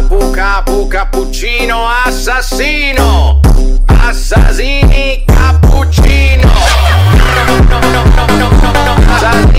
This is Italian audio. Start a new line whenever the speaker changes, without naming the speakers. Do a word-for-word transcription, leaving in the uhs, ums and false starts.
capu capu cappuccino assassino. Assassini cappuccino. No, no, no, no, no, no, no, no.